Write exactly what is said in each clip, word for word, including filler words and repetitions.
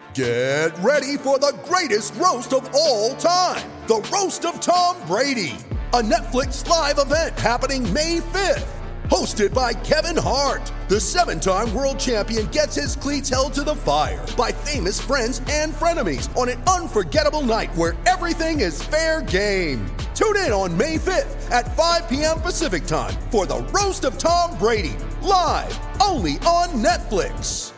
Get ready for the greatest roast of all time, the Roast of Tom Brady, a Netflix live event happening May fifth. Hosted by Kevin Hart, the seven-time world champion gets his cleats held to the fire by famous friends and frenemies on an unforgettable night where everything is fair game. Tune in on May fifth at five p.m. Pacific time for the Roast of Tom Brady, live only on Netflix.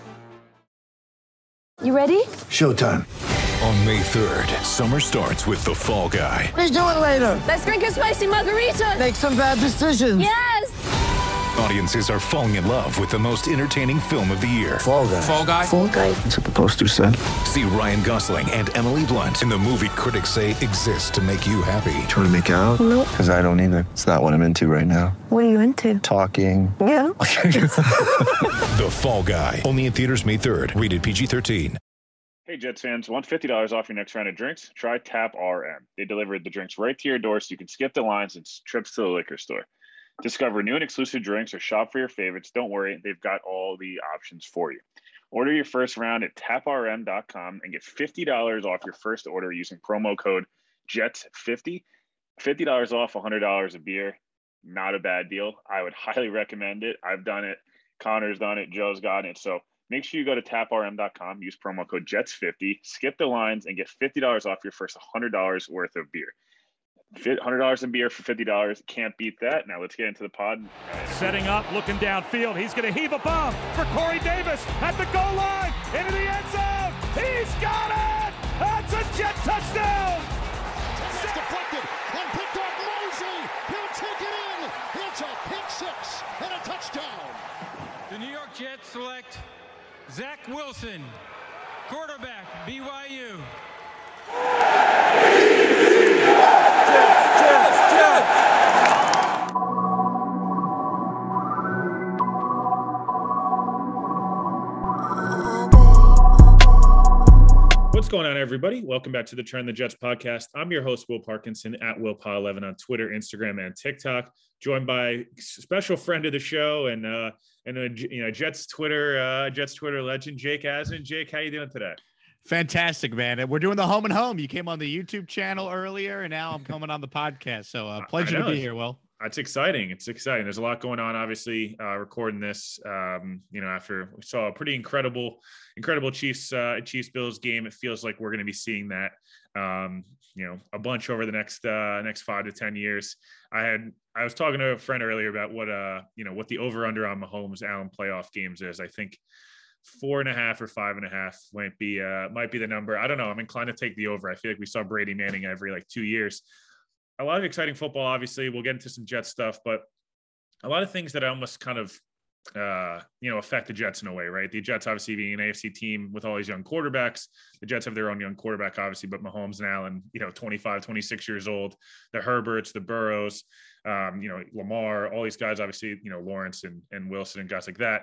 You ready? Showtime. On May third, summer starts with The Fall Guy. What are you doing later? Let's drink a spicy margarita. Make some bad decisions. Yes! Audiences are falling in love with the most entertaining film of the year. Fall Guy. Fall Guy. Fall Guy. That's what the poster said. See Ryan Gosling and Emily Blunt in the movie critics say exists to make you happy. Trying to make it out? Nope. Because I don't either. It's not what I'm into right now. What are you into? Talking. Yeah. The Fall Guy. Only in theaters May third. Rated P G thirteen. Hey, Jets fans, want fifty dollars off your next round of drinks? Try Tap R M. They deliver the drinks right to your door so you can skip the lines and trips to the liquor store. Discover new and exclusive drinks or shop for your favorites. Don't worry, they've got all the options for you. Order your first round at tap r m dot com and get fifty dollars off your first order using promo code Jets fifty. fifty dollars off one hundred dollars of beer. Not a bad deal. I would highly recommend it. I've done it. Connor's done it. Joe's gotten it. So make sure you go to tap r m dot com, use promo code Jets fifty, skip the lines, and get fifty dollars off your first one hundred dollars worth of beer. one hundred dollars in beer for fifty dollars. Can't beat that. Now let's get into the pod. Setting up, looking downfield. He's going to heave a bomb for Corey Davis at the goal line. Into the end zone. He's got it. That's a Jet touchdown. It's deflected and picked off Mosley. He'll take it in. It's a pick six and a touchdown. The New York Jets select Zach Wilson, quarterback, B Y U. What's going on, everybody? Welcome back to the Turn the Jets podcast. I'm your host, Will Parkinson, at WillPaw eleven on Twitter, Instagram, and TikTok. Joined by a special friend of the show and uh, and a you know Jets Twitter uh, Jets Twitter legend, Jake Asman. Jake, how you doing today? Fantastic, man. We're doing the home and home. You came on the YouTube channel earlier, and now I'm coming on the podcast. So uh, pleasure to be here, Will. It's exciting. It's exciting. There's a lot going on, obviously, uh, recording this, um, you know, after we saw a pretty incredible, incredible Chiefs, uh, Chiefs Bills game. It feels like we're going to be seeing that, um, you know, a bunch over the next, uh, next five to ten years. I had, I was talking to a friend earlier about what, uh, you know, what the over under on Mahomes Allen playoff games is. I think four and a half or five and a half might be, uh, might be the number. I don't know. I'm inclined to take the over. I feel like we saw Brady Manning every like two years. A lot of exciting football, obviously. We'll get into some Jets stuff, but a lot of things that almost kind of, uh, you know, affect the Jets in a way, right? The Jets obviously being an A F C team with all these young quarterbacks. The Jets have their own young quarterback, obviously, but Mahomes and Allen, you know, twenty-five, twenty-six years old. The Herberts, the Burrows, um, you know, Lamar, all these guys, obviously, you know, Lawrence and, and Wilson and guys like that.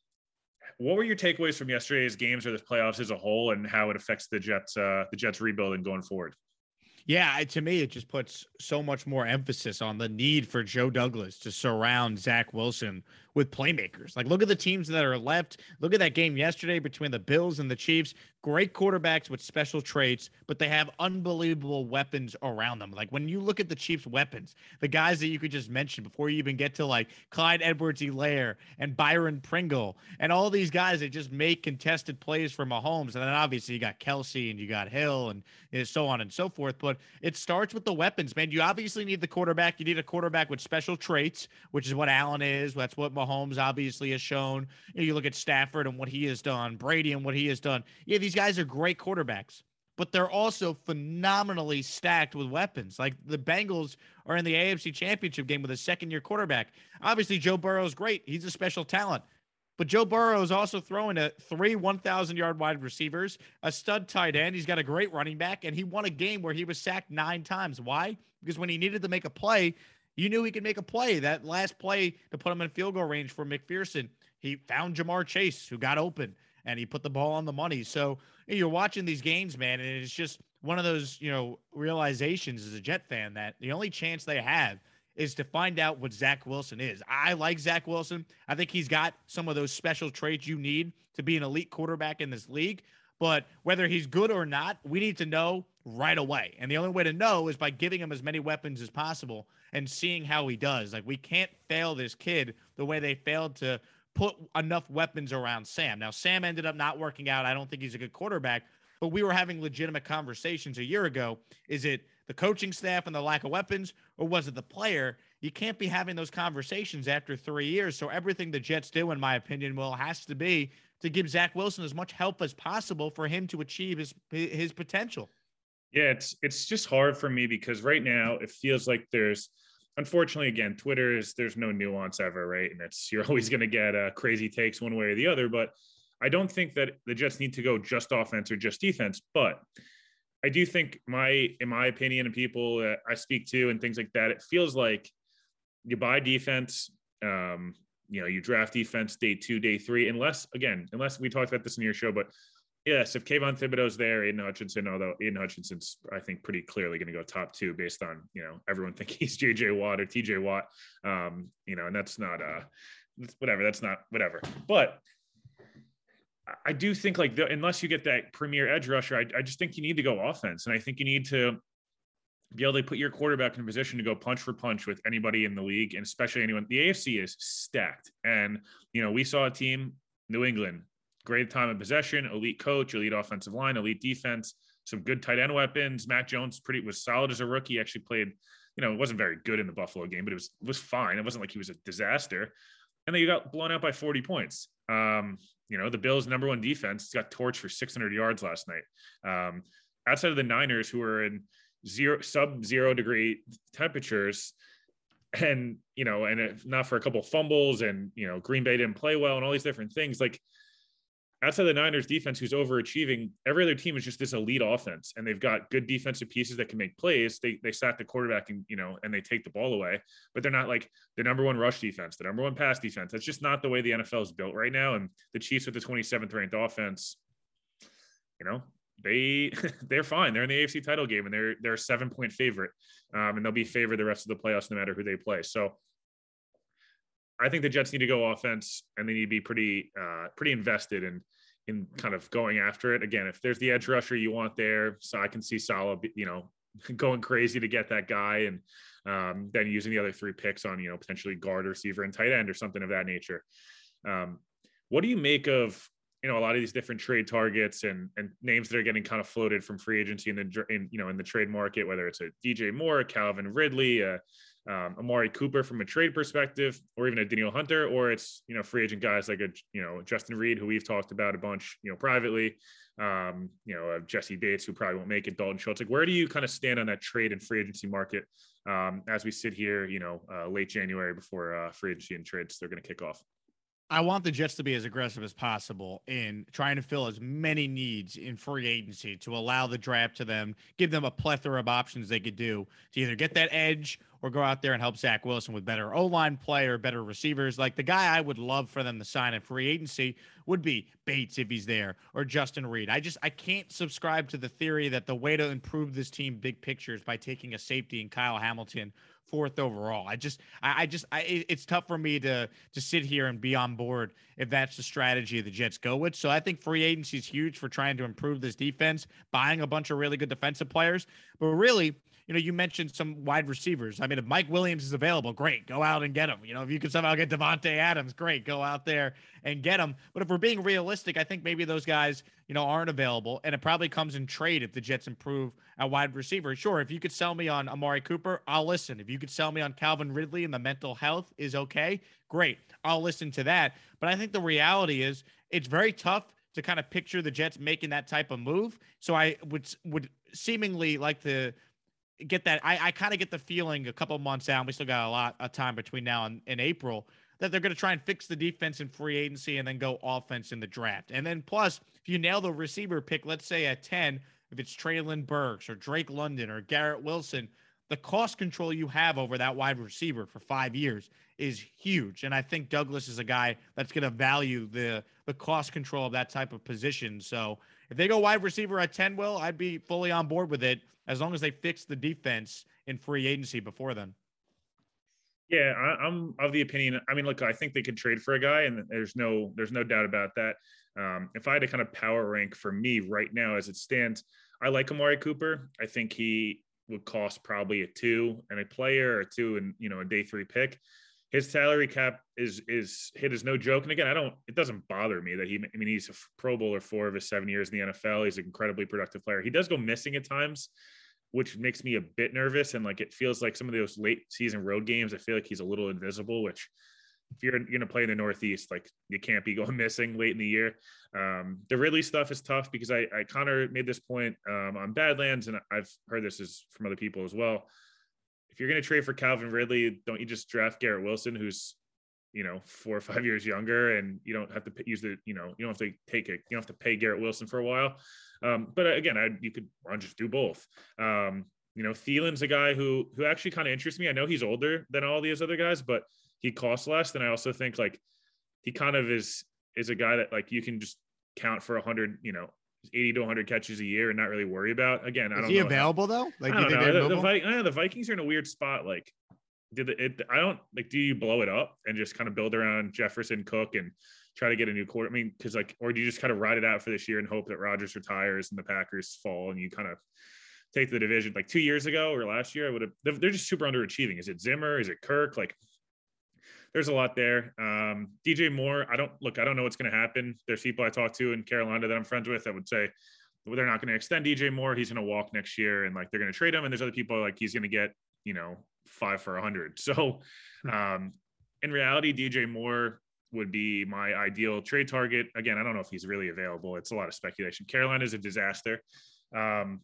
What were your takeaways from yesterday's games or the playoffs as a whole, and how it affects the Jets, uh, the Jets rebuilding going forward? Yeah, to me, it just puts so much more emphasis on the need for Joe Douglas to surround Zach Wilson with playmakers. Like, look at the teams that are left. Look at that game yesterday between the Bills and the Chiefs. Great quarterbacks with special traits, but they have unbelievable weapons around them. Like, when you look at the Chiefs' weapons, the guys that you could just mention before you even get to, like, Clyde Edwards-Helaire and Byron Pringle and all these guys that just make contested plays for Mahomes. And then, obviously, you got Kelsey and you got Hill and you know, so on and so forth. But it starts with the weapons, man. You obviously need the quarterback. You need a quarterback with special traits, which is what Allen is. That's what Mahomes obviously has shown. You know, you look at Stafford and what he has done, Brady and what he has done. Yeah, these guys are great quarterbacks, but they're also phenomenally stacked with weapons. Like, the Bengals are in the A F C Championship game with a second-year quarterback. Obviously, Joe Burrow is great. He's a special talent. But Joe Burrow is also throwing to three one thousand-yard wide receivers, a stud tight end. He's got a great running back, and he won a game where he was sacked nine times. Why? Because when he needed to make a play, you knew he could make a play. That last play to put him in field goal range for McPherson, he found Jamar Chase, who got open, and he put the ball on the money. So you're watching these games, man, and it's just one of those, you know, realizations as a Jet fan that the only chance they have is to find out what Zach Wilson is. I like Zach Wilson. I think he's got some of those special traits you need to be an elite quarterback in this league. But whether he's good or not, we need to know right away. And the only way to know is by giving him as many weapons as possible and seeing how he does. Like, we can't fail this kid the way they failed to put enough weapons around Sam. Now, Sam ended up not working out. I don't think he's a good quarterback, but we were having legitimate conversations a year ago. Is it the coaching staff and the lack of weapons, or was it the player? You can't be having those conversations after three years. So everything the Jets do, in my opinion, Will, has to be to give Zach Wilson as much help as possible for him to achieve his his potential. Yeah, it's it's just hard for me because right now it feels like there's, unfortunately, again, Twitter is, there's no nuance ever, right? And it's, you're always going to get uh, crazy takes one way or the other. But I don't think that the Jets need to go just offense or just defense. But I do think my, in my opinion, and people that I speak to and things like that, it feels like you buy defense, um, you know, you draft defense day two, day three, unless, again, unless we talked about this in your show, but yes, if Kayvon Thibodeau's there, Aiden Hutchinson, although Aiden Hutchinson's, I think, pretty clearly going to go top two based on, you know, everyone think he's J J Watt or T J Watt, um, you know, and that's not, uh, whatever, that's not, whatever. But I do think, like, the, unless you get that premier edge rusher, I, I just think you need to go offense. And I think you need to be able to put your quarterback in a position to go punch for punch with anybody in the league, and especially anyone. The A F C is stacked. And, you know, we saw a team, New England, great time of possession, elite coach, elite offensive line, elite defense, some good tight end weapons. Mac Jones pretty was solid as a rookie. He actually played, you know, it wasn't very good in the Buffalo game, but it was, it was fine. It wasn't like he was a disaster. And then you got blown out by forty points. Um, you know, the Bills' number one defense got torched for six hundred yards last night. Um, outside of the Niners, who were in zero sub-zero degree temperatures, and, you know, and if not for a couple of fumbles, and, you know, Green Bay didn't play well and all these different things, like, outside the Niners defense, who's overachieving, every other team is just this elite offense, and they've got good defensive pieces that can make plays. They they sack the quarterback, and, you know, and they take the ball away, but they're not like the number one rush defense, the number one pass defense. That's just not the way the N F L is built right now. And the Chiefs with the twenty-seventh ranked offense, you know, they they're fine. They're in the A F C title game, and they're they're a seven point favorite, um, and they'll be favored the rest of the playoffs no matter who they play. So I think the Jets need to go offense, and they need to be pretty, uh, pretty invested in, in kind of going after it. Again, if there's the edge rusher you want there, so I can see Salah, you know, going crazy to get that guy, and um, then using the other three picks on, you know, potentially guard, receiver, and tight end or something of that nature. Um, what do you make of, you know, a lot of these different trade targets and and names that are getting kind of floated from free agency in the, in, you know, in the trade market, whether it's a D J Moore, Calvin Ridley, uh, Um, Amari Cooper from a trade perspective, or even a Danielle Hunter, or it's, you know, free agent guys like a, you know, Justin Reed, who we've talked about a bunch, you know, privately, um, you know, uh, Jesse Bates, who probably won't make it, Dalton Schultz. Like, where do you kind of stand on that trade and free agency market um, as we sit here, you know, uh, late January before uh, free agency and trades they're going to kick off? I want the Jets to be as aggressive as possible in trying to fill as many needs in free agency to allow the draft to them, give them a plethora of options they could do to either get that edge or go out there and help Zach Wilson with better O-line play or better receivers. Like, the guy I would love for them to sign in free agency would be Bates if he's there, or Justin Reed. I just, I can't subscribe to the theory that the way to improve this team big picture is by taking a safety in Kyle Hamilton fourth overall. I just, I, I just, I, it's tough for me to to sit here and be on board if that's the strategy the Jets go with. So I think free agency is huge for trying to improve this defense, buying a bunch of really good defensive players. But really, you know, you mentioned some wide receivers. I mean, if Mike Williams is available, great, go out and get him. You know, if you can somehow get Devontae Adams, great, go out there and get him. But if we're being realistic, I think maybe those guys, you know, aren't available, and it probably comes in trade if the Jets improve at wide receiver. Sure, if you could sell me on Amari Cooper, I'll listen. If you could sell me on Calvin Ridley and the mental health is okay, great, I'll listen to that. But I think the reality is it's very tough to kind of picture the Jets making that type of move. So I would would seemingly like to get that. I, I kind of get the feeling a couple months out, and we still got a lot of time between now and, and April, that they're going to try and fix the defense in free agency and then go offense in the draft. And then plus, if you nail the receiver pick, let's say at ten, if it's Treylon Burks or Drake London or Garrett Wilson, the cost control you have over that wide receiver for five years is huge. And I think Douglas is a guy that's going to value the the cost control of that type of position. So if they go wide receiver at ten, Will, I'd be fully on board with it as long as they fix the defense in free agency before then. Yeah, I, I'm of the opinion. I mean, look, I think they could trade for a guy, and there's no there's no doubt about that. Um, if I had to kind of power rank for me right now as it stands, I like Amari Cooper. I think he would cost probably a two and a player or two and, you know, a day three pick. His salary cap is is hit is no joke. And again, I don't, it doesn't bother me that he, I mean, he's a Pro Bowler four of his seven years in the N F L. He's an incredibly productive player. He does go missing at times, which makes me a bit nervous. And like, it feels like some of those late season road games, I feel like he's a little invisible, which if you're going to play in the Northeast, like you can't be going missing late in the year. Um, the Ridley stuff is tough because I, I Connor made this point um, on Badlands, and I've heard this is from other people as well. If you're going to trade for Calvin Ridley, don't you just draft Garrett Wilson, who's, you know, four or five years younger, and you don't have to use the, you know, you don't have to take it. You don't have to pay Garrett Wilson for a while. Um, but again, I, you could I'll just do both. Um, you know, Thielen's a guy who, who actually kind of interests me. I know he's older than all these other guys, but he costs less. And I also think like he kind of is, is a guy that like you can just count for a hundred, you know, eighty to one hundred catches a year and not really worry about. Again, I don't know. Is he available though? Like, I don't you think know. The, the, Vi- Vi- the Vikings are in a weird spot. Like, did it, it? I don't like. Do you blow it up and just kind of build around Jefferson, Cook, and try to get a new quarter? I mean, because like, or do you just kind of ride it out for this year and hope that Rodgers retires and the Packers fall and you kind of take the division? Like two years ago or last year, I would have. They're just super underachieving. Is it Zimmer? Is it Kirk? Like, there's a lot there. Um, D J Moore, I don't look. I don't know what's going to happen. There's people I talk to in Carolina that I'm friends with that would say they're not going to extend D J Moore. He's going to walk next year, and like they're going to trade him. And there's other people like he's going to get, you know, five for a hundred. So um, in reality, D J Moore would be my ideal trade target. Again, I don't know if he's really available. It's a lot of speculation. Carolina is a disaster. Um,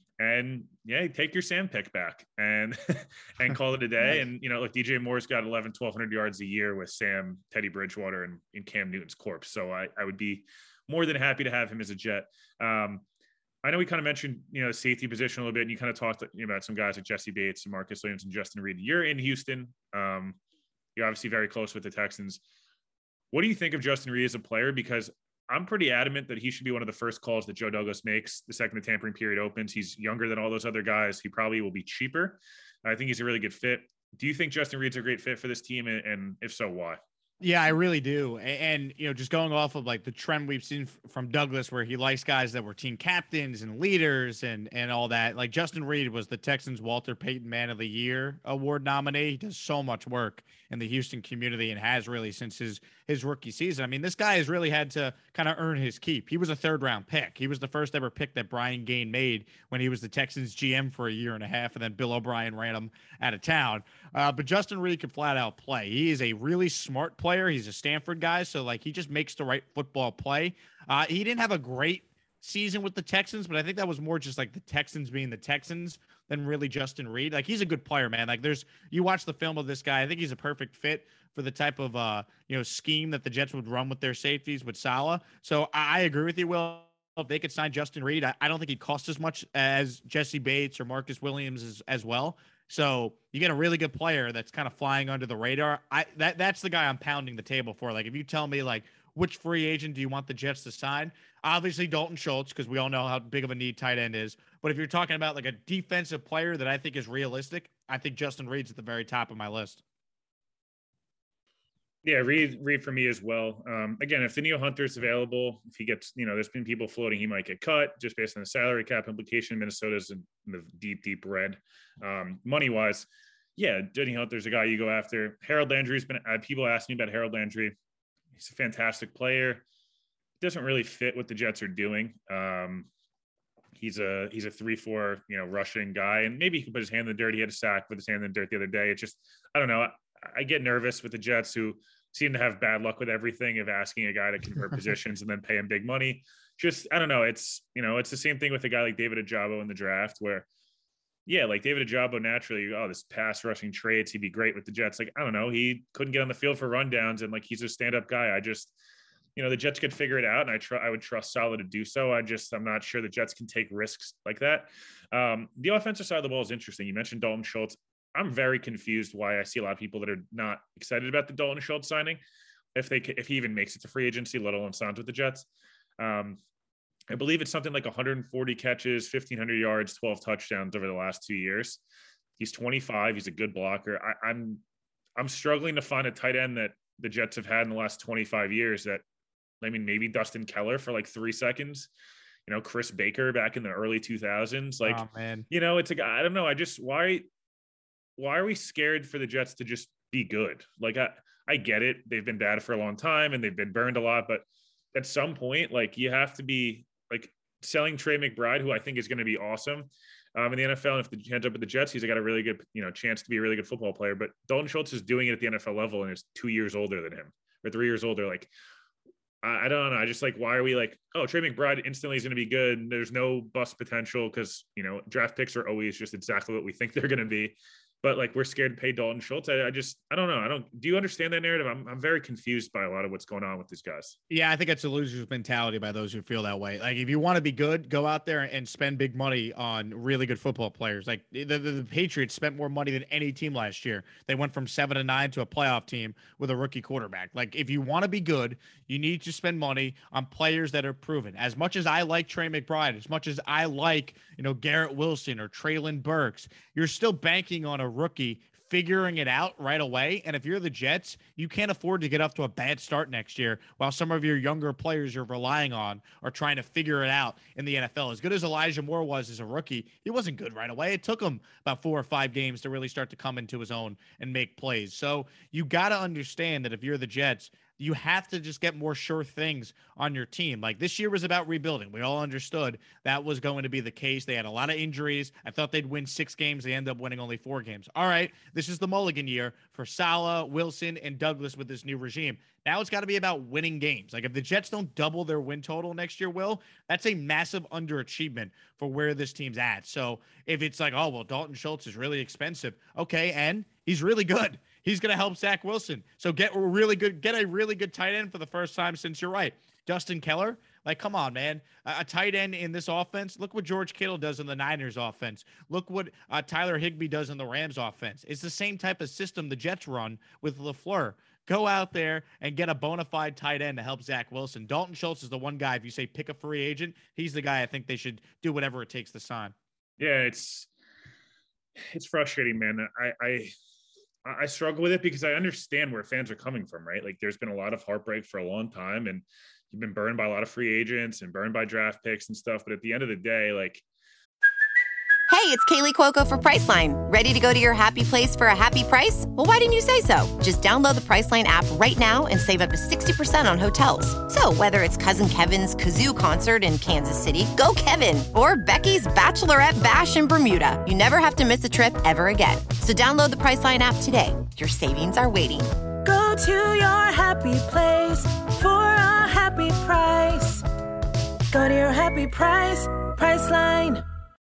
and yeah, take your Sam pick back and, and call it a day. And, you know, like D J Moore's got eleven, twelve hundred yards a year with Sam, Teddy Bridgewater, and, and Cam Newton's corpse. So I, I would be more than happy to have him as a Jet. Um, I know we kind of mentioned, you know, safety position a little bit, and you kind of talked about some guys like Jesse Bates and Marcus Williams and Justin Reed. You're in Houston. Um, you're obviously very close with the Texans. What do you think of Justin Reed as a player? Because I'm pretty adamant that he should be one of the first calls that Joe Douglas makes the second the tampering period opens. He's younger than all those other guys. He probably will be cheaper. I think he's a really good fit. Do you think Justin Reed's a great fit for this team? And if so, why? Yeah, I really do. And, and, you know, just going off of like the trend we've seen f- from Douglas, where he likes guys that were team captains and leaders and, and all that. Like Justin Reed was the Texans' Walter Payton Man of the Year award nominee. He does so much work in the Houston community and has really since his, his rookie season. I mean, this guy has really had to kind of earn his keep. He was a third round pick. He was the first ever pick that Brian Gain made when he was the Texans G M for a year and a half. And then Bill O'Brien ran him out of town. Uh, but Justin Reed can flat out play. He is a really smart player. He's a Stanford guy. So like he just makes the right football play. Uh, he didn't have a great season with the Texans, but I think that was more just like the Texans being the Texans than really Justin Reed. Like he's a good player, man. Like there's, you watch the film of this guy. I think he's a perfect fit for the type of, uh, you know, scheme that the Jets would run with their safeties with Saleh. So I, I agree with you, Will. If they could sign Justin Reed, I, I don't think he'd cost as much as Jesse Bates or Marcus Williams as, as well. So you get a really good player that's kind of flying under the radar. I that that's the guy I'm pounding the table for. Like if you tell me like which free agent do you want the Jets to sign? Obviously Dalton Schultz, because we all know how big of a need tight end is. But if you're talking about like a defensive player that I think is realistic, I think Justin Reed's at the very top of my list. Yeah, Reed, Reed for me as well. Um, again, if Danielle Hunter's available, if he gets, you know, there's been people floating, he might get cut just based on the salary cap implication. Minnesota's in the deep, deep red. Um, money wise, yeah, Danielle Hunter's a guy you go after. Harold Landry's been, uh, people ask me about Harold Landry. He's a fantastic player. Doesn't really fit what the Jets are doing. Um, he's a, he's a three, four, you know, rushing guy, and maybe he can put his hand in the dirt. He had a sack with his hand in the dirt the other day. It's just, I don't know. I, I get nervous with the Jets who seem to have bad luck with everything of asking a guy to convert positions and then pay him big money. Just, I don't know. It's, you know, it's the same thing with a guy like David Ojabo in the draft where, yeah, like David Ojabo naturally, oh, this pass rushing traits, he'd be great with the Jets. Like, I don't know. He couldn't get on the field for rundowns and like, he's a stand-up guy. I just, you know, the Jets could figure it out and I try, I would trust Saleh to do so. I just, I'm not sure the Jets can take risks like that. Um, the offensive side of the ball is interesting. You mentioned Dalton Schultz. I'm very confused why I see a lot of people that are not excited about the Dalton Schultz signing. If they, if he even makes it to free agency, let alone signs with the Jets. Um, I believe it's something like one hundred forty catches, fifteen hundred yards, twelve touchdowns over the last two years. He's twenty-five. He's a good blocker. I, I'm, I'm struggling to find a tight end that the Jets have had in the last twenty-five years that I mean, maybe Dustin Keller for like three seconds, you know, Chris Baker back in the early two thousands. Like, oh, man. you know, it's a guy, I don't know. I just, why, why are we scared for the Jets to just be good? Like, I, I get it. They've been bad for a long time and they've been burned a lot, but at some point, like, you have to be like selling Trey McBride, who I think is going to be awesome um, in the N F L. And if the ends up with the Jets, he's got a really good, you know, chance to be a really good football player. But Dalton Schultz is doing it at the N F L level and is two years older than him or three years older. Like, I, I don't know. I just like, why are we like, oh, Trey McBride instantly is going to be good. And there's no bust potential because, you know, draft picks are always just exactly what we think they're going to be. But like, we're scared to pay Dalton Schultz. I, I just, I don't know. I don't, do you understand that narrative? I'm, I'm very confused by a lot of what's going on with these guys. Yeah, I think it's a loser's mentality by those who feel that way. Like, if you want to be good, go out there and spend big money on really good football players. Like the, the, the Patriots spent more money than any team last year. They went from seven to nine to a playoff team with a rookie quarterback. Like, if you want to be good, you need to spend money on players that are proven. As much as I like Trey McBride, as much as I like, you know, Garrett Wilson or Treylon Burks, you're still banking on a rookie figuring it out right away. And if you're the Jets, you can't afford to get off to a bad start next year while some of your younger players you're relying on are trying to figure it out in the N F L. As good as Elijah Moore was as a rookie, he wasn't good right away. It took him about four or five games to really start to come into his own and make plays. So you got to understand that if you're the Jets, you have to just get more sure things on your team. Like, this year was about rebuilding. We all understood that was going to be the case. They had a lot of injuries. I thought they'd win six games. They end up winning only four games. All right, this is the mulligan year for Saleh, Wilson, and Douglas with this new regime. Now it's got to be about winning games. Like, if the Jets don't double their win total next year, Will, that's a massive underachievement for where this team's at. So if it's like, oh, well, Dalton Schultz is really expensive. Okay, and he's really good. He's going to help Zach Wilson. So get a really good, get a really good tight end for the first time since you're right. Dustin Keller, like, come on, man. A, a tight end in this offense. Look what George Kittle does in the Niners offense. Look what uh, Tyler Higbee does in the Rams offense. It's the same type of system the Jets run with LaFleur. Go out there and get a bona fide tight end to help Zach Wilson. Dalton Schultz is the one guy, if you say pick a free agent, he's the guy I think they should do whatever it takes to sign. Yeah, it's it's frustrating, man. I I I struggle with it because I understand where fans are coming from, right? Like, there's been a lot of heartbreak for a long time and you've been burned by a lot of free agents and burned by draft picks and stuff. But at the end of the day, like, Hey, it's Kaylee Cuoco for Priceline. Ready to go to your happy place for a happy price? Well, why didn't you say so? Just download the Priceline app right now and save up to sixty percent on hotels. So whether it's Cousin Kevin's Kazoo Concert in Kansas City, go Kevin, or Becky's Bachelorette Bash in Bermuda, you never have to miss a trip ever again. So download the Priceline app today. Your savings are waiting. Go to your happy place for a happy price. Go to your happy price, Priceline.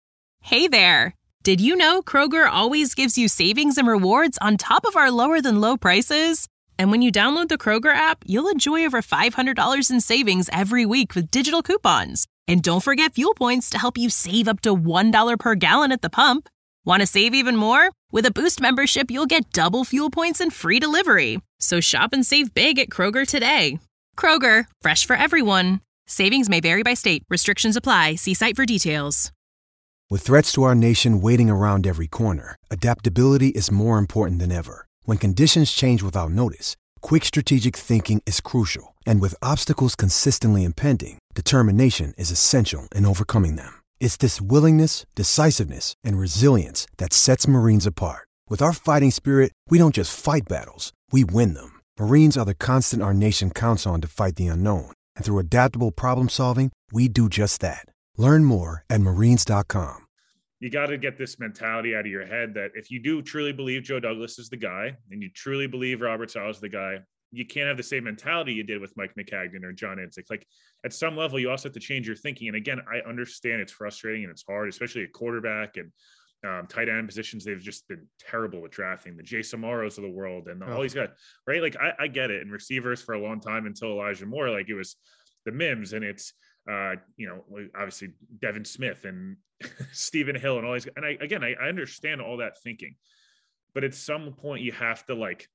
Hey there! Did you know Kroger always gives you savings and rewards on top of our lower-than-low prices? And when you download the Kroger app, you'll enjoy over five hundred dollars in savings every week with digital coupons. And don't forget fuel points to help you save up to one dollar per gallon at the pump. Want to save even more? With a Boost membership, you'll get double fuel points and free delivery. So shop and save big at Kroger today. Kroger, fresh for everyone. Savings may vary by state. Restrictions apply. See site for details. With threats to our nation waiting around every corner, adaptability is more important than ever. When conditions change without notice, quick strategic thinking is crucial. And with obstacles consistently impending, determination is essential in overcoming them. It's this willingness, decisiveness, and resilience that sets Marines apart. With our fighting spirit, we don't just fight battles, we win them. Marines are the constant our nation counts on to fight the unknown. And through adaptable problem solving, we do just that. Learn more at marines dot com. You got to get this mentality out of your head that if you do truly believe Joe Douglas is the guy and you truly believe Robert Saleh is the guy, you can't have the same mentality you did with Mike Maccagnan or John Idzik. Like, at some level, you also have to change your thinking. And again, I understand it's frustrating and it's hard, especially at quarterback and um, tight end positions. They've just been terrible with drafting the Jason Morrows of the world and all these guys, right? Like, I, I get it. And receivers for a long time until Elijah Moore, like, it was the Mims and it's, uh, you know, obviously Devin Smith and Stephen Hill and all these. And I, again, I, I understand all that thinking, but at some point you have to like,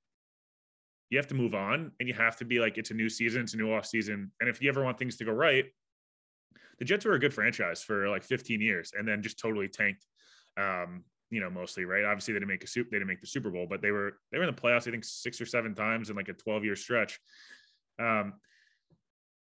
you have to move on and you have to be like, it's a new season, it's a new off season. And if you ever want things to go right, the Jets were a good franchise for like fifteen years and then just totally tanked, um, you know, mostly, right? Obviously they didn't make a soup, they didn't make the Super Bowl, but they were, they were in the playoffs, I think six or seven times in like a twelve year stretch. Um,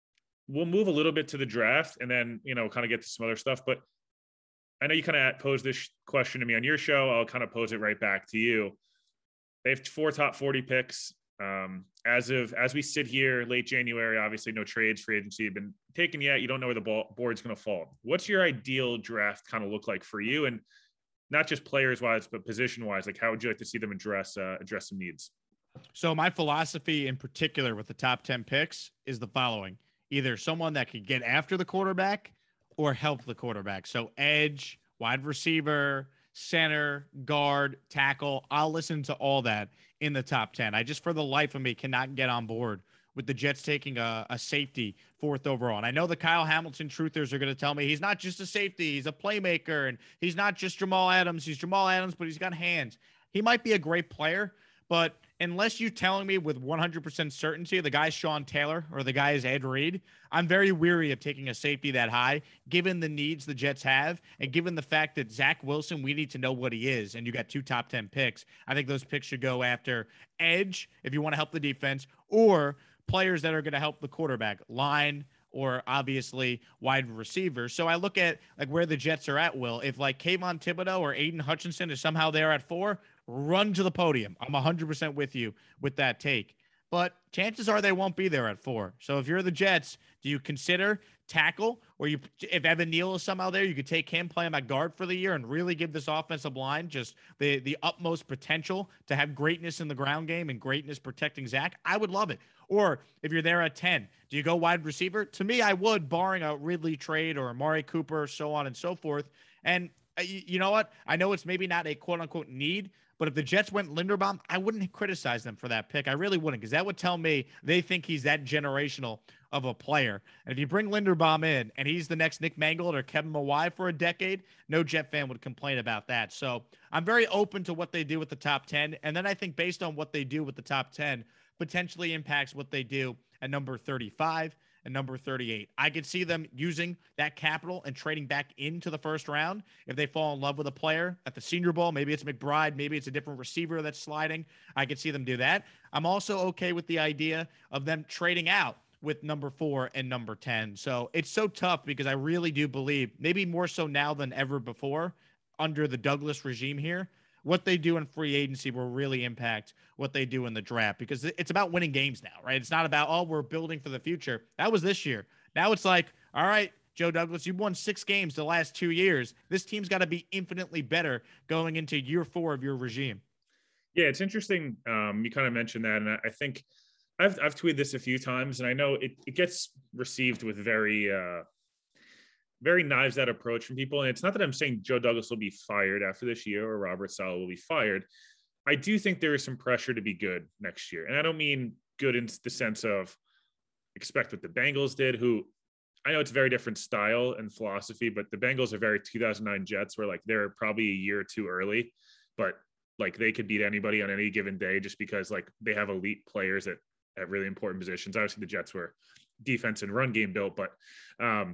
we'll move a little bit to the draft and then, you know, kind of get to some other stuff. But I know you kind of posed this question to me on your show. I'll kind of pose it right back to you. They have four top forty picks. Um, as of, as we sit here late January, obviously no trades, free agency have been taken yet. You don't know where the ball, board's going to fall. What's your ideal draft kind of look like for you? And not just players wise, but position wise, like how would you like to see them address, uh, address some needs? So my philosophy in particular with the top ten picks is the following: either someone that could get after the quarterback or help the quarterback. So edge, wide receiver, center, guard, tackle. I'll listen to all that in the top ten. I just, for the life of me, cannot get on board with the Jets taking a, a safety fourth overall. And I know the Kyle Hamilton truthers are going to tell me he's not just a safety, he's a playmaker, and he's not just Jamal Adams. He's Jamal Adams, but he's got hands. He might be a great player, but unless you're telling me with one hundred percent certainty the guy's Sean Taylor or the guy is Ed Reed, I'm very weary of taking a safety that high, given the needs the Jets have and given the fact that Zach Wilson, we need to know what he is, and you got two top ten picks. I think those picks should go after edge if you want to help the defense, or players that are going to help the quarterback, line, or obviously wide receiver. So I look at like where the Jets are at, Will. If like Kayvon Thibodeau or Aiden Hutchinson is somehow there at four, run to the podium. I'm one hundred percent with you with that take. But chances are they won't be there at four. So if you're the Jets, do you consider tackle, or you, if Evan Neal is somehow there, you could take him, play him at guard for the year, and really give this offensive line just the, the utmost potential to have greatness in the ground game and greatness protecting Zach? I would love it. Or if you're there at ten, do you go wide receiver? To me, I would, barring a Ridley trade or Amari Cooper, so on and so forth. And uh, you, you know what? I know it's maybe not a quote-unquote need, but if the Jets went Linderbaum, I wouldn't criticize them for that pick. I really wouldn't, because that would tell me they think he's that generational of a player. And if you bring Linderbaum in and he's the next Nick Mangold or Kevin Mawai for a decade, no Jet fan would complain about that. So I'm very open to what they do with the top ten. And then I think based on what they do with the top ten, potentially impacts what they do at number thirty-five and number thirty-eight. I could see them using that capital and trading back into the first round if they fall in love with a player at the Senior Bowl. Maybe it's McBride. Maybe it's a different receiver that's sliding. I could see them do that. I'm also okay with the idea of them trading out with number four and number ten. So it's so tough because I really do believe, maybe more so now than ever before, under the Douglas regime here, what they do in free agency will really impact what they do in the draft, because it's about winning games now, right? It's not about, oh, we're building for the future. That was this year. Now it's like, all right, Joe Douglas, you've won six games the last two years. This team's got to be infinitely better going into year four of your regime. Yeah, it's interesting. Um, you kind of mentioned that, and I think I've I've tweeted this a few times, and I know it, it gets received with very uh, very knives out approach from people. And it's not that I'm saying Joe Douglas will be fired after this year or Robert Saleh will be fired. I do think there is some pressure to be good next year. And I don't mean good in the sense of expect what the Bengals did, who I know it's a very different style and philosophy, but the Bengals are very two thousand nine Jets, where like they're probably a year or two early, but like they could beat anybody on any given day just because like they have elite players at, at really important positions. Obviously the Jets were defense and run game built, but um,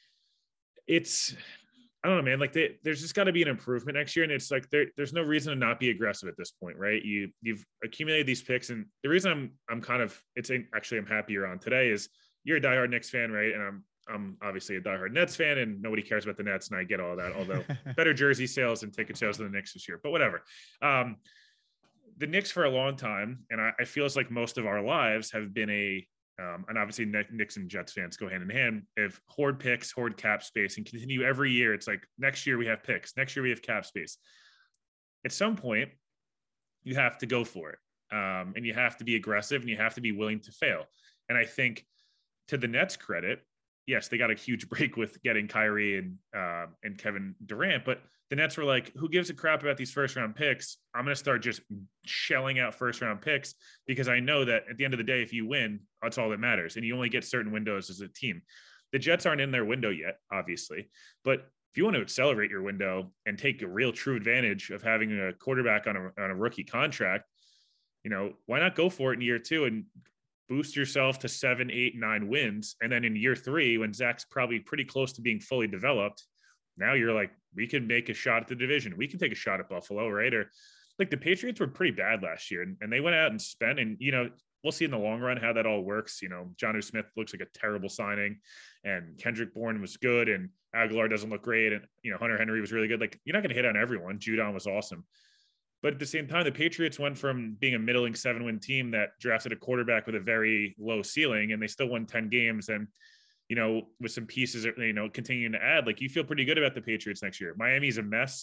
it's, I don't know, man, like they, there's just got to be an improvement next year. And it's like, there, there's no reason to not be aggressive at this point, right? You, you've accumulated these picks. And the reason I'm, I'm kind of, it's actually, I'm happy you're on today is you're a diehard Knicks fan, right? And I'm, I'm obviously a diehard Nets fan, and nobody cares about the Nets. And I get all that, although better jersey sales and ticket sales than the Knicks this year, but whatever. Um, the Knicks for a long time, and I, I feel it's like most of our lives have been a, Um, and obviously Knicks and Jets fans go hand in hand. If hoard picks, hoard cap space, and continue every year, it's like next year we have picks, next year we have cap space. At some point, you have to go for it, um, and you have to be aggressive, and you have to be willing to fail. And I think, to the Nets' credit, yes, they got a huge break with getting Kyrie and uh, and Kevin Durant, but the Nets were like, who gives a crap about these first round picks? I'm going to start just shelling out first round picks, because I know that at the end of the day, if you win, that's all that matters. And you only get certain windows as a team. The Jets aren't in their window yet, obviously, but if you want to accelerate your window and take a real true advantage of having a quarterback on a, on a rookie contract, you know, why not go for it in year two and boost yourself to seven, eight, nine wins. And then in year three, when Zach's probably pretty close to being fully developed, now you're like, we can make a shot at the division. We can take a shot at Buffalo, right? Or like the Patriots were pretty bad last year, and, and they went out and spent, and, you know, we'll see in the long run how that all works. You know, Jonnu Smith looks like a terrible signing, and Kendrick Bourne was good, and Aguilar doesn't look great, and you know Hunter Henry was really good. Like, you're not going to hit on everyone. Judon was awesome. But at the same time, the Patriots went from being a middling seven-win team that drafted a quarterback with a very low ceiling, and they still won ten games. And, you know, with some pieces, you know, continuing to add, like, you feel pretty good about the Patriots next year. Miami's a mess.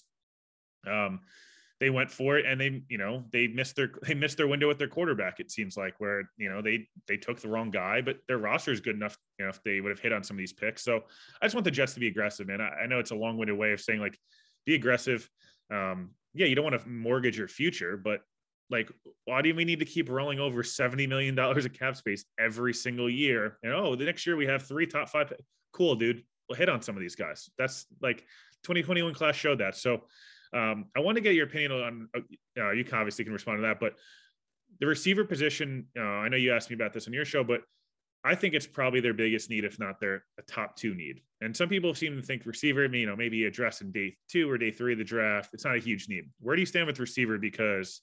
Um, they went for it, and they, you know, they missed their they missed their window with their quarterback. It seems like where you know they they took the wrong guy, but their roster is good enough. You know, if they would have hit on some of these picks. So I just want the Jets to be aggressive, man. I, I know it's a long-winded way of saying like be aggressive. Um, yeah, you don't want to mortgage your future, but like, why do we need to keep rolling over seventy million dollars of cap space every single year? And oh, the next year we have three top five. Cool, dude. We'll hit on some of these guys. That's like twenty twenty-one class showed that. So um, I want to get your opinion on, uh, you can obviously can respond to that, but the receiver position, uh, I know you asked me about this on your show, but I think it's probably their biggest need, if not their a top two need. And some people seem to think receiver, you know, maybe address in day two or day three of the draft. It's not a huge need. Where do you stand with receiver? Because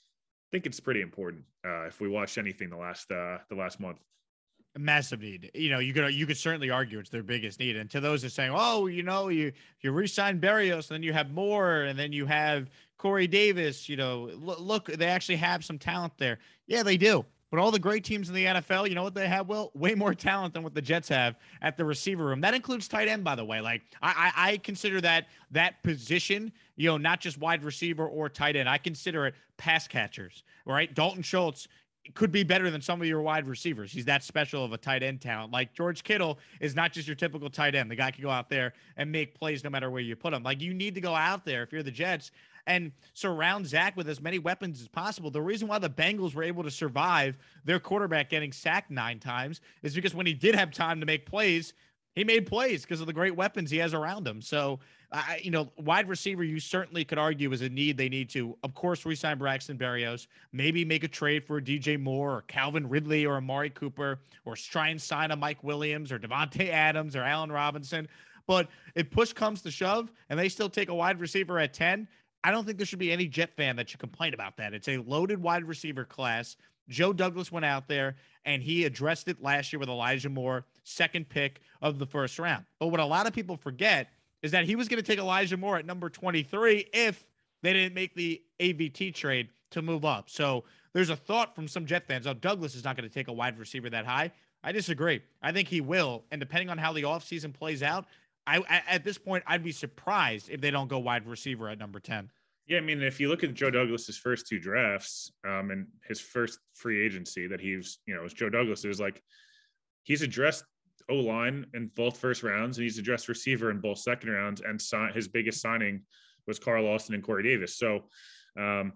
I think it's pretty important. Uh, if we watched anything the last uh, the last month, a massive need. You know, you could you could certainly argue it's their biggest need. And to those that are saying, oh, you know, you you re-sign Berrios, and then you have Moore, and then you have Corey Davis. You know, look, look, they actually have some talent there. Yeah, they do. But all the great teams in the N F L, you know what they have, Will? Way more talent than what the Jets have at the receiver room. That includes tight end, by the way. Like, I, I, I consider that that position, you know, not just wide receiver or tight end. I consider it pass catchers, right? Dalton Schultz could be better than some of your wide receivers. He's that special of a tight end talent. Like, George Kittle is not just your typical tight end. The guy can go out there and make plays no matter where you put him. Like, you need to go out there if you're the Jets and surround Zach with as many weapons as possible. The reason why the Bengals were able to survive their quarterback getting sacked nine times is because when he did have time to make plays, he made plays because of the great weapons he has around him. So, I, you know, wide receiver, you certainly could argue is a need. They need to, of course, re-sign Braxton Berrios, maybe make a trade for D J Moore or Calvin Ridley or Amari Cooper, or try and sign a Mike Williams or Devontae Adams or Allen Robinson. But if push comes to shove and they still take a wide receiver at ten, I don't think there should be any Jet fan that should complain about that. It's a loaded wide receiver class. Joe Douglas went out there and he addressed it last year with Elijah Moore, second pick of the first round. But what a lot of people forget is that he was going to take Elijah Moore at number twenty-three if they didn't make the A V T trade to move up. So there's a thought from some Jet fans, oh, Douglas is not going to take a wide receiver that high. I disagree. I think he will. And depending on how the offseason plays out, I, at this point, I'd be surprised if they don't go wide receiver at number ten. Yeah, I mean, if you look at Joe Douglas's first two drafts um, and his first free agency that he was, you know, was Joe Douglas, it was like he's addressed O-line in both first rounds and he's addressed receiver in both second rounds, and si- his biggest signing was Carl Austin and Corey Davis. So, um,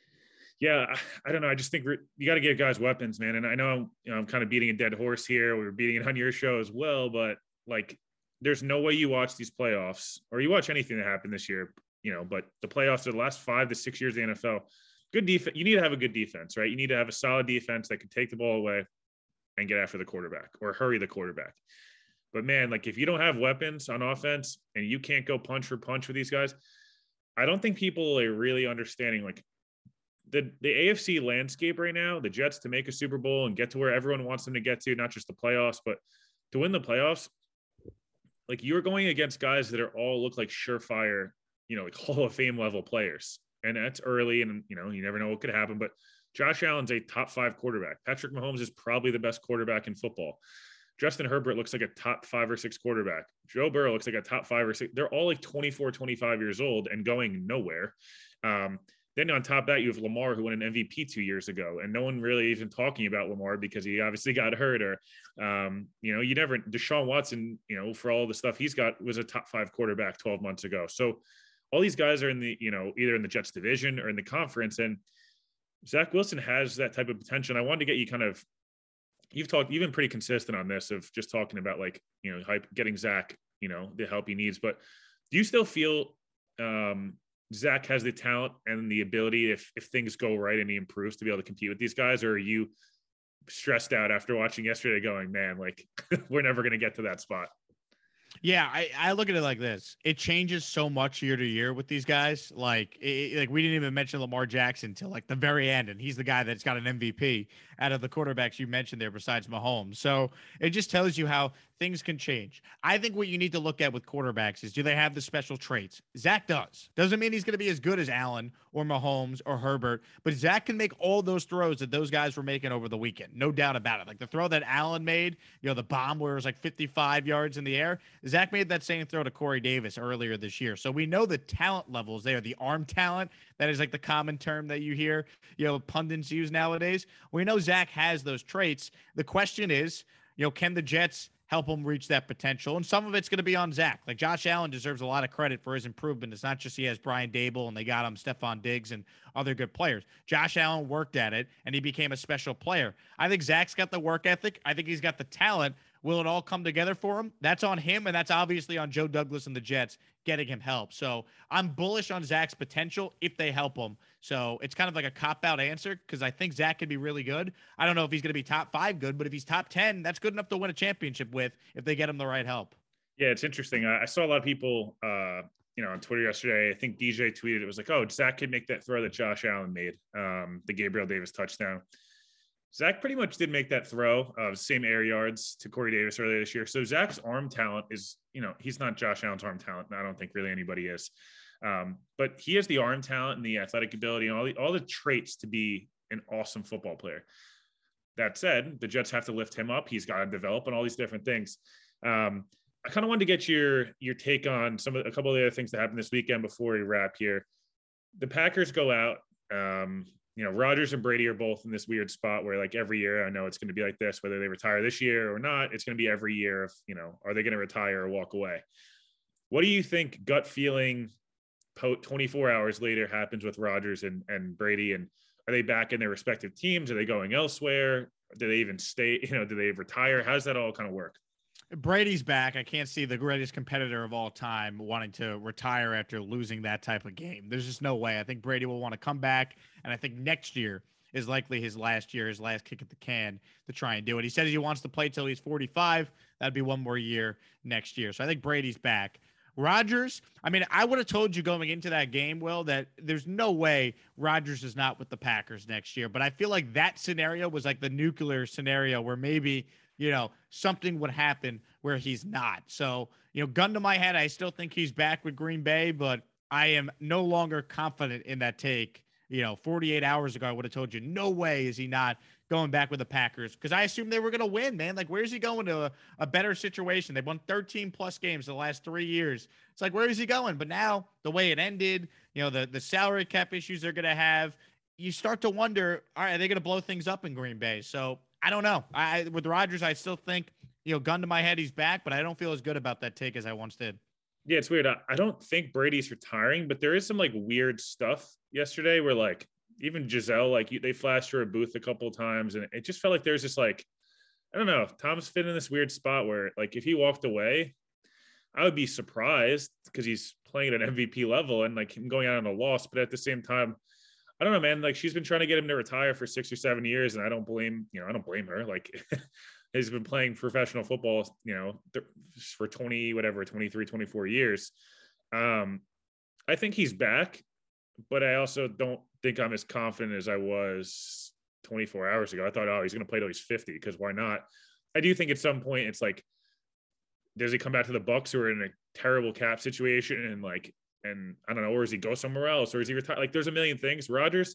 yeah, I, I don't know. I just think you got to give guys weapons, man. And I know, you know I'm kind of beating a dead horse here. We were beating it on your show as well, but like, there's no way you watch these playoffs or you watch anything that happened this year, you know, but the playoffs are the last five to six years of the N F L. Good defense. You need to have a good defense, right? You need to have a solid defense that can take the ball away and get after the quarterback or hurry the quarterback. But man, like if you don't have weapons on offense and you can't go punch for punch with these guys, I don't think people are really understanding like the, the A F C landscape right now, the Jets to make a Super Bowl and get to where everyone wants them to get to, not just the playoffs, but to win the playoffs. Like you're going against guys that are all look like surefire, you know, like Hall of Fame level players. And that's early and, you know, you never know what could happen. But Josh Allen's a top five quarterback. Patrick Mahomes is probably the best quarterback in football. Justin Herbert looks like a top five or six quarterback. Joe Burrow looks like a top five or six. They're all like twenty-four, twenty-five years old and going nowhere. Um, then on top of that, you have Lamar, who won an M V P two years ago, and no one really even talking about Lamar because he obviously got hurt or, um, you know, you never, Deshaun Watson, you know, for all the stuff he's got was a top five quarterback twelve months ago. So all these guys are in the, you know, either in the Jets division or in the conference. And Zach Wilson has that type of potential. And I wanted to get you kind of, you've talked, you've been pretty consistent on this of just talking about like, you know, hype, getting Zach, you know, the help he needs. But do you still feel um, Zach has the talent and the ability, if if things go right and he improves, to be able to compete with these guys? Or are you stressed out after watching yesterday going, man, like we're never going to get to that spot? Yeah, I, I look at it like this. It changes so much year to year with these guys. Like, it, like we didn't even mention Lamar Jackson till like the very end, and he's the guy that's got an M V P out of the quarterbacks you mentioned there besides Mahomes. So it just tells you how things can change. I think what you need to look at with quarterbacks is, do they have the special traits? Zach does. Doesn't mean he's going to be as good as Allen or Mahomes or Herbert, but Zach can make all those throws that those guys were making over the weekend. No doubt about it. Like the throw that Allen made, you know, the bomb where it was like fifty-five yards in the air, Zach made that same throw to Corey Davis earlier this year. So we know the talent levels there, the arm talent, that is like the common term that you hear, you know, pundits use nowadays. We know Zach has those traits. The question is, you know, can the Jets help him reach that potential? And some of it's going to be on Zach. Like Josh Allen deserves a lot of credit for his improvement. It's not just he has Brian Dable and they got him Stephon Diggs and other good players. Josh Allen worked at it and he became a special player. I think Zach's got the work ethic. I think he's got the talent. Will it all come together for him? That's on him, and that's obviously on Joe Douglas and the Jets getting him help. So I'm bullish on Zach's potential if they help him. So it's kind of like a cop-out answer because I think Zach could be really good. I don't know if he's going to be top five good, but if he's top ten, that's good enough to win a championship with if they get him the right help. Yeah, it's interesting. I, I saw a lot of people, uh, you know, on Twitter yesterday. I think D J tweeted, it was like, oh, Zach could make that throw that Josh Allen made, um, the Gabriel Davis touchdown. Zach pretty much did make that throw of uh, same air yards to Corey Davis earlier this year. So Zach's arm talent is, you know, he's not Josh Allen's arm talent. I don't think really anybody is. Um, but he has the arm talent and the athletic ability and all the, all the traits to be an awesome football player. That said, the Jets have to lift him up. He's got to develop and all these different things. Um, I kind of wanted to get your, your take on some of a couple of the other things that happened this weekend before we wrap here. The Packers go out, um, you know, Rodgers and Brady are both in this weird spot where like every year, I know it's going to be like this, whether they retire this year or not, it's going to be every year of, you know, are they going to retire or walk away? What do you think gut feeling twenty-four hours later happens with Rodgers and, and Brady? And are they back in their respective teams? Are they going elsewhere? Do they even stay, you know, do they retire? How does that all kind of work? Brady's back. I can't see the greatest competitor of all time wanting to retire after losing that type of game. There's just no way. I think Brady will want to come back, and I think next year is likely his last year, his last kick at the can to try and do it. He says he wants to play till he's forty-five. That'd be one more year next year. So I think Brady's back. Rodgers, I mean, I would have told you going into that game, Will, that there's no way Rodgers is not with the Packers next year. But I feel like that scenario was like the nuclear scenario where maybe, you know, something would happen where he's not. So, you know, gun to my head, I still think he's back with Green Bay, but I am no longer confident in that take. You know, forty-eight hours ago, I would have told you, no way is he not going back with the Packers, because I assumed they were going to win, man. Like, where's he going to a, a better situation? They've won thirteen plus games the last three years. It's like, where is he going? But now the way it ended, you know, the, the salary cap issues they're going to have, you start to wonder, all right, are they going to blow things up in Green Bay? So I don't know. I with Rodgers, I still think, you know, gun to my head, he's back, but I don't feel as good about that take as I once did. Yeah, it's weird. I, I don't think Brady's retiring, but there is some like weird stuff yesterday where like even Giselle, like you, they flashed her a booth a couple of times, and it just felt like there's this like, I don't know, Tom's fit in this weird spot where like if he walked away, I would be surprised because he's playing at an M V P level and like him going out on a loss. But at the same time, I don't know, man. Like she's been trying to get him to retire for six or seven years, and I don't blame, you know, I don't blame her. Like he's been playing professional football, you know, for twenty, whatever, twenty-three, twenty-four years. Um, I think he's back, but I also don't think I'm as confident as I was twenty-four hours ago. I thought, oh, he's going to play till he's fifty, because why not? I do think at some point it's like, does he come back to the Bucs who are in a terrible cap situation and like, and I don't know, or does he go somewhere else, or is he retire? Like, there's a million things. Rodgers,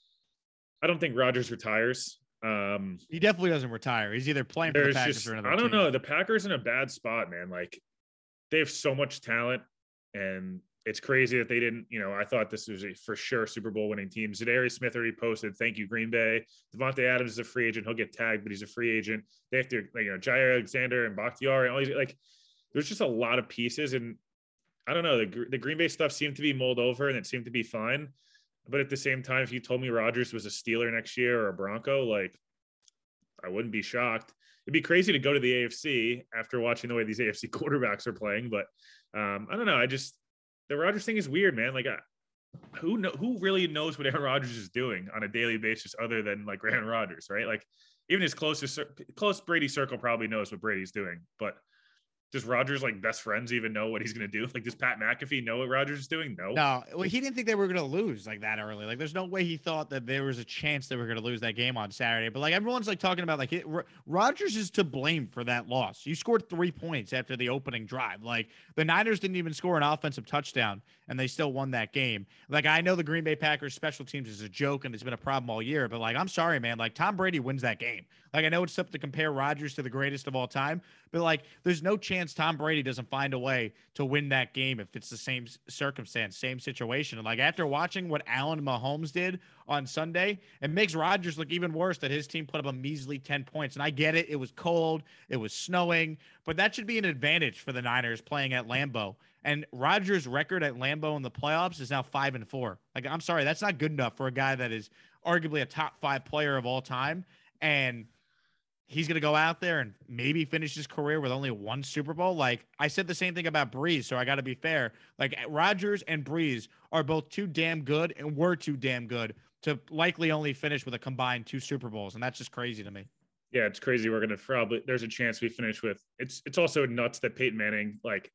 I don't think Rodgers retires. Um, he definitely doesn't retire. He's either playing for the Packers just, or another I don't team. know. The Packers in a bad spot, man. Like they have so much talent, and it's crazy that they didn't, you know, I thought this was a for sure Super Bowl winning team. Zadarius Smith already posted, thank you, Green Bay. Devontae Adams is a free agent. He'll get tagged, but he's a free agent. They have to, like, you know, Jair Alexander and Bakhtiari and all these, like, there's just a lot of pieces. And I don't know, the, the Green Bay stuff seemed to be mulled over and it seemed to be fine. But at the same time, if you told me Rodgers was a Steeler next year or a Bronco, like, I wouldn't be shocked. It'd be crazy to go to the A F C after watching the way these A F C quarterbacks are playing. But um, I don't know. I just, the Rodgers thing is weird, man. Like, uh, who know, who really knows what Aaron Rodgers is doing on a daily basis other than like Aaron Rodgers, right? Like, even his closest, close Brady circle probably knows what Brady's doing. But does Rodgers like best friends even know what he's going to do? Like, does Pat McAfee know what Rodgers is doing? No. No, well, he didn't think they were going to lose like that early. Like, there's no way he thought that there was a chance they were going to lose that game on Saturday. But like, everyone's like talking about like it, Rodgers is to blame for that loss. You scored three points after the opening drive. Like, the Niners didn't even score an offensive touchdown, and they still won that game. Like, I know the Green Bay Packers special teams is a joke and it's been a problem all year, but like, I'm sorry, man. Like, Tom Brady wins that game. Like, I know it's tough to compare Rodgers to the greatest of all time, but like, there's no chance Tom Brady doesn't find a way to win that game if it's the same circumstance, same situation. And like, after watching what Allen Mahomes did on Sunday, it makes Rodgers look even worse that his team put up a measly ten points. And I get it. It was cold. It was snowing, but that should be an advantage for the Niners playing at Lambeau. And Rodgers' record at Lambeau in the playoffs is now five and four. Like, I'm sorry, that's not good enough for a guy that is arguably a top five player of all time. And he's going to go out there and maybe finish his career with only one Super Bowl. Like, I said the same thing about Breeze, so I got to be fair. Like, Rodgers and Breeze are both too damn good and were too damn good to likely only finish with a combined two Super Bowls, and that's just crazy to me. Yeah, it's crazy. We're going to probably – there's a chance we finish with – it's it's also nuts that Peyton Manning, like,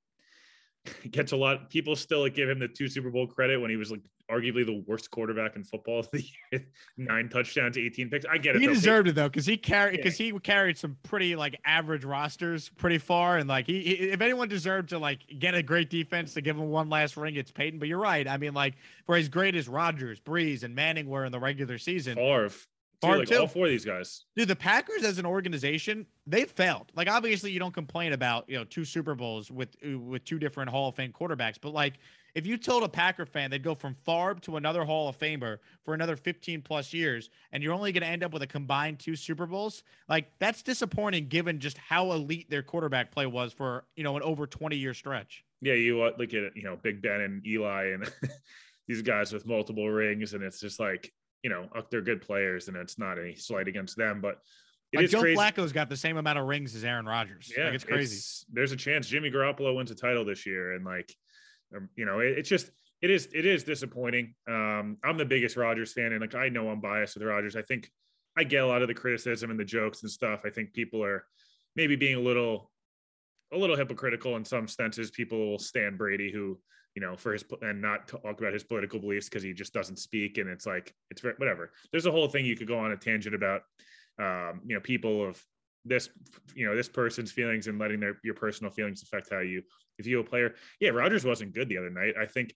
gets a lot – people still like, give him the two Super Bowl credit when he was, like, arguably the worst quarterback in football of the year. Nine touchdowns, eighteen picks. I get it. He though. deserved it though, because he carried because Yeah. he carried some pretty like average rosters pretty far, and like he, he if anyone deserved to like get a great defense to give him one last ring, it's Peyton. But you're right. I mean, like, for as great as Rodgers, Breeze, and Manning were in the regular season, Favre. Favre Dude, like too. all four of these guys. Dude, the Packers as an organization, they failed. Like, obviously, you don't complain about, you know, two Super Bowls with with two different Hall of Fame quarterbacks, but like, if you told a Packer fan they'd go from Favre to another Hall of Famer for another fifteen plus years, and you're only going to end up with a combined two Super Bowls, like, that's disappointing given just how elite their quarterback play was for, you know, an over twenty year stretch. Yeah, you uh, look at, you know, Big Ben and Eli and these guys with multiple rings, and it's just like, you know, they're good players, and it's not any slight against them, but it Like, is Joe crazy. Flacco's got the same amount of rings as Aaron Rodgers. Yeah, Like, it's crazy. there's a chance Jimmy Garoppolo wins a title this year, and like, um, you know, it, it's just it is it is disappointing. Um, I'm the biggest Rodgers fan, and like, I know I'm biased with Rodgers. I think I get a lot of the criticism and the jokes and stuff. I think people are maybe being a little a little hypocritical in some senses. People will stand Brady, who, you know, for his, and not talk about his political beliefs because he just doesn't speak. And it's like, it's very, whatever. There's a whole thing you could go on a tangent about, um, you know, people of this, you know, this person's feelings and letting their, your personal feelings affect how you view a player. Yeah. Rodgers wasn't good the other night. I think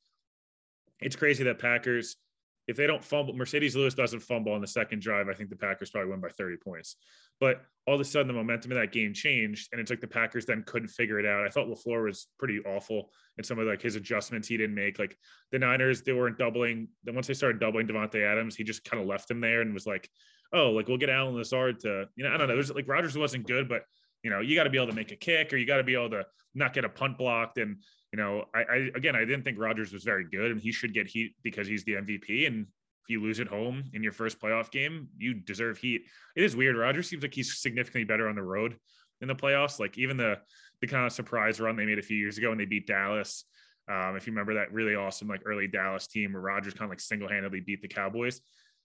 it's crazy that Packers, if they don't fumble, Mercedes Lewis doesn't fumble on the second drive, I think the Packers probably win by thirty points. But all of a sudden, the momentum of that game changed, and it's like the Packers then couldn't figure it out. I thought LaFleur was pretty awful in some of like his adjustments he didn't make. Like the Niners, they weren't doubling. Then once they started doubling Devontae Adams, he just kind of left him there and was like, "Oh, like we'll get Alan Lazard to, you know, I don't know." There's like Rodgers wasn't good, but you know, you got to be able to make a kick, or you got to be able to not get a punt blocked. And you know, I, I again, I didn't think Rodgers was very good, and he should get heat because he's the M V P. And if you lose at home in your first playoff game, you deserve heat. It is weird. Rodgers seems like he's significantly better on the road in the playoffs. Like even the the kind of surprise run they made a few years ago when they beat Dallas. Um, if you remember that really awesome like early Dallas team where Rodgers kind of like single-handedly beat the Cowboys.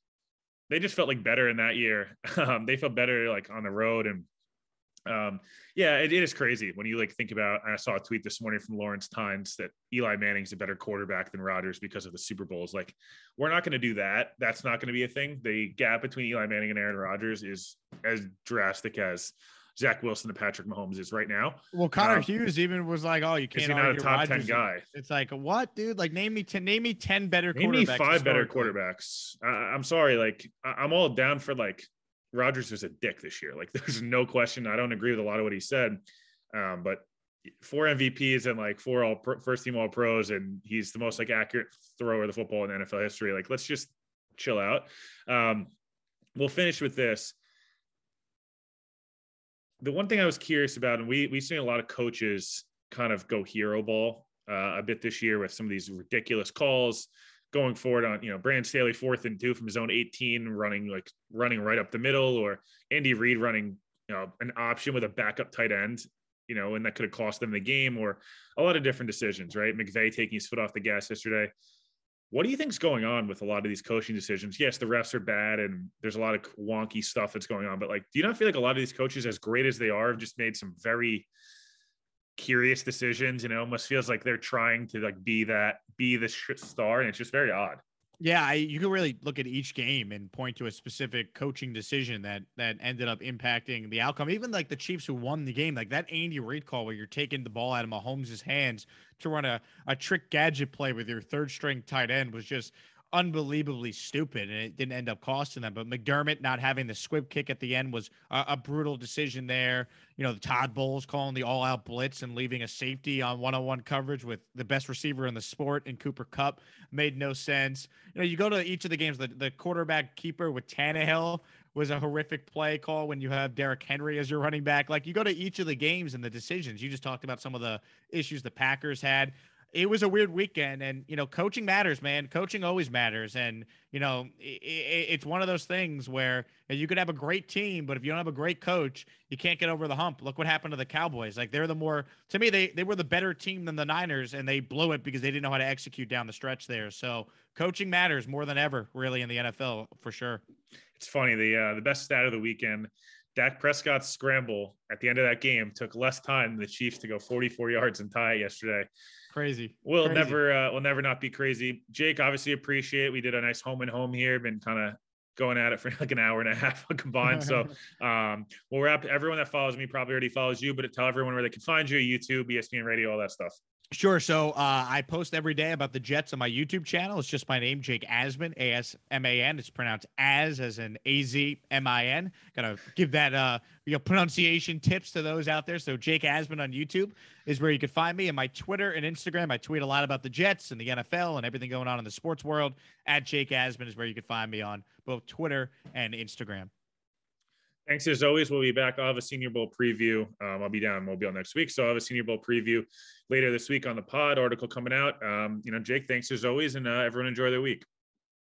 They just felt like better in that year. Um, they felt better like on the road. And um, yeah, it, it is crazy when you like think about, I saw a tweet this morning from Lawrence Tynes that Eli Manning's a better quarterback than Rodgers because of the Super Bowls. Like, we're not going to do that. That's not going to be a thing. The gap between Eli Manning and Aaron Rodgers is as drastic as Zach Wilson and Patrick Mahomes is right now. Well, Connor Um, Hughes even was like, "Oh, you is can't he not a argue top Rodgers." ten guy? It's like, what, dude? Like, name me ten, name me ten better Name me quarterbacks. five better historically. quarterbacks. I, I'm sorry. Like I, I'm all down for like Rodgers was a dick this year. Like there's no question. I don't agree with a lot of what he said. Um, but four M V Ps and like four all pro, first team all pros. And he's the most like accurate thrower of the football in N F L history. Like, let's just chill out. Um, we'll finish with this. The one thing I was curious about, and we, we've seen a lot of coaches kind of go hero ball uh, a bit this year with some of these ridiculous calls going forward on, you know, Brandon Staley fourth and two from his own eighteen, running like running right up the middle, or Andy Reid running, you know, an option with a backup tight end, you know, and that could have cost them the game, or a lot of different decisions, right? McVay taking his foot off the gas yesterday. What do you think's going on with a lot of these coaching decisions? Yes, the refs are bad and there's a lot of wonky stuff that's going on, but like, do you not feel like a lot of these coaches, as great as they are, have just made some very curious decisions. You know, almost feels like they're trying to like be that, be the star. And it's just very odd. Yeah, I, you can really look at each game and point to a specific coaching decision that that ended up impacting the outcome. Even like the Chiefs who won the game, like that Andy Reid call where you're taking the ball out of Mahomes' hands to run a, a trick gadget play with your third string tight end was just unbelievably stupid, and it didn't end up costing them. But McDermott not having the squib kick at the end was a, a brutal decision there. You know, the Todd Bowles calling the all-out blitz and leaving a safety on one-on-one coverage with the best receiver in the sport in Cooper Kupp made no sense. You know, you go to each of the games, the, the quarterback keeper with Tannehill was a horrific play call when you have Derrick Henry as your running back. Like, you go to each of the games and the decisions. You just talked about some of the issues the Packers had. It was a weird weekend, and, you know, coaching matters, man. Coaching always matters. And, you know, it, it, it's one of those things where you could have a great team, but if you don't have a great coach, you can't get over the hump. Look what happened to the Cowboys. Like, they're the more, to me, they, they were the better team than the Niners, and they blew it because they didn't know how to execute down the stretch there. So coaching matters more than ever, really, in the N F L, for sure. It's funny. The, uh, the best stat of the weekend, Dak Prescott's scramble at the end of that game took less time than the Chiefs to go forty-four yards and tie it yesterday. Crazy. We'll crazy. never, uh, we'll never not be crazy. Jake, obviously appreciate it. We did a nice home and home here. Been kind of going at it for like an hour and a half combined. So um, we'll wrap. Everyone that follows me probably already follows you, but tell everyone where they can find you, YouTube, E S P N Radio, all that stuff. Sure. So uh, I post every day about the Jets on my YouTube channel. It's just my name, Jake Asman, A S M A N. It's pronounced as, as in A Z M I N. Got to give that uh, you know, pronunciation tips to those out there. So Jake Asman on YouTube is where you can find me. And my Twitter and Instagram, I tweet a lot about the Jets and the N F L and everything going on in the sports world. At Jake Asman is where you can find me on both Twitter and Instagram. Thanks as always. We'll be back. I'll have a Senior Bowl preview. Um, I'll be down in Mobile next week, so I'll have a Senior Bowl preview later this week on the pod. Article coming out. Um, you know, Jake, thanks as always, and uh, everyone enjoy their week.